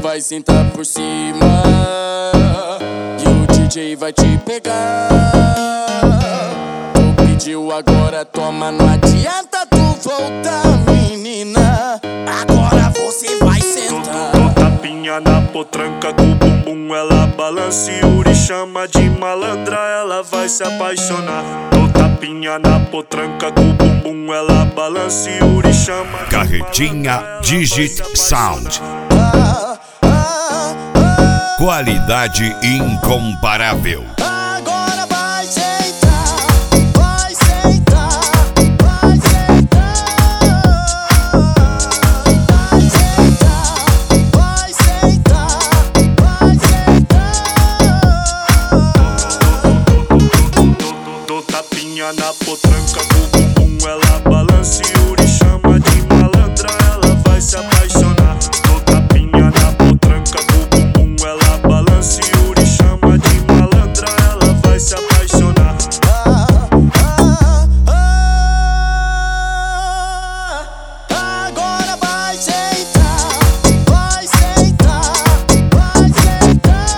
vai sentar por cima e o DJ vai te pegar. Tu pediu, agora toma, não adianta tu voltar, menina. Agora você vai sentar. Dou tapinha na potranca com o bumbum, ela balança e Yuri chama de malandra, ela vai se apaixonar. Dou tapinha na potranca com o bumbum, ela balança e Yuri chama de Carretinha Digit Sound. Qualidade incomparável. Agora vai sentar, vai sentar, vai sentar, vai sentar, vai sentar, vai sentar. Dou tapinha na potranca com o bumbum, ela balança e Yuri chama de malandra, ela vai se apaixonar. Dou tapinha na potranca com o bumbum, ela balança e Yuri chama de malandra, ela vai se apaixonar. Agora vai sentar, vai sentar, vai sentar,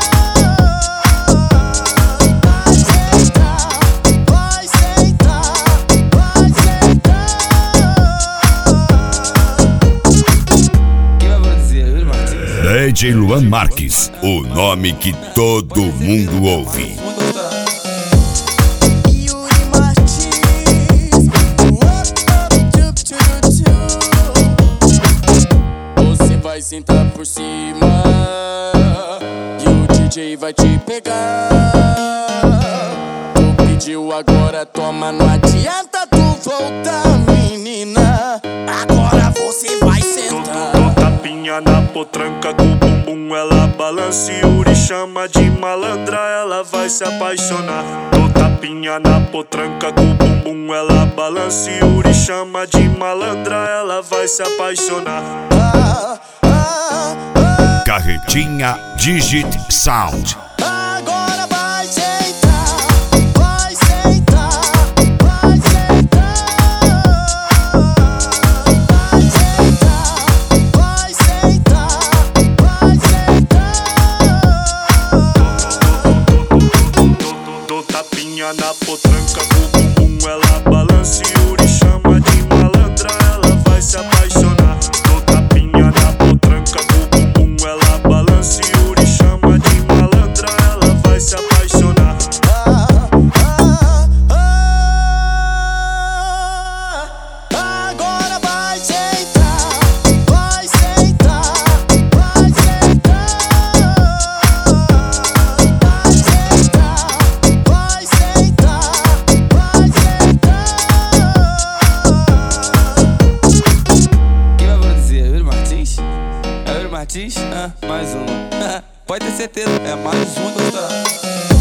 vai sentar, vai sentar. Quem vai produzir? Yuri Martins. DJ Luan Marques, o nome que todo mundo ouve. Yuri Martins, você vai sentar por cima e o DJ vai te pegar. Tu pediu, agora toma, não adianta tu voltar, menina. Agora você vai sentar. Dou tapinha na potranca com o bumbum, ela balança e Yuri chama de malandra, ela vai se apaixonar. Dou tapinha na potranca com o bumbum, ela balança e Yuri chama de malandra, ela vai se apaixonar. Carretinha Digit Sound. Agora vai sentar, vai sentar, vai sentar, vai sentar, vai sentar, vai sentar. Dou tapinha na potranca com o bumbum, ela balança e Yuri chama de malandra, ela vai se apaixonar. Dou tapinha na potranca com o bumbum, ela balança e Yuri chama de malandra, ela vai se apaixonar. Agora vai sentar, vai sentar, vai sentar, vai sentar, vai sentar. Quem vai produzir? Yuri Martins? É Yuri Martins? Mais um. Pode ter certeza, é mais um, doutor.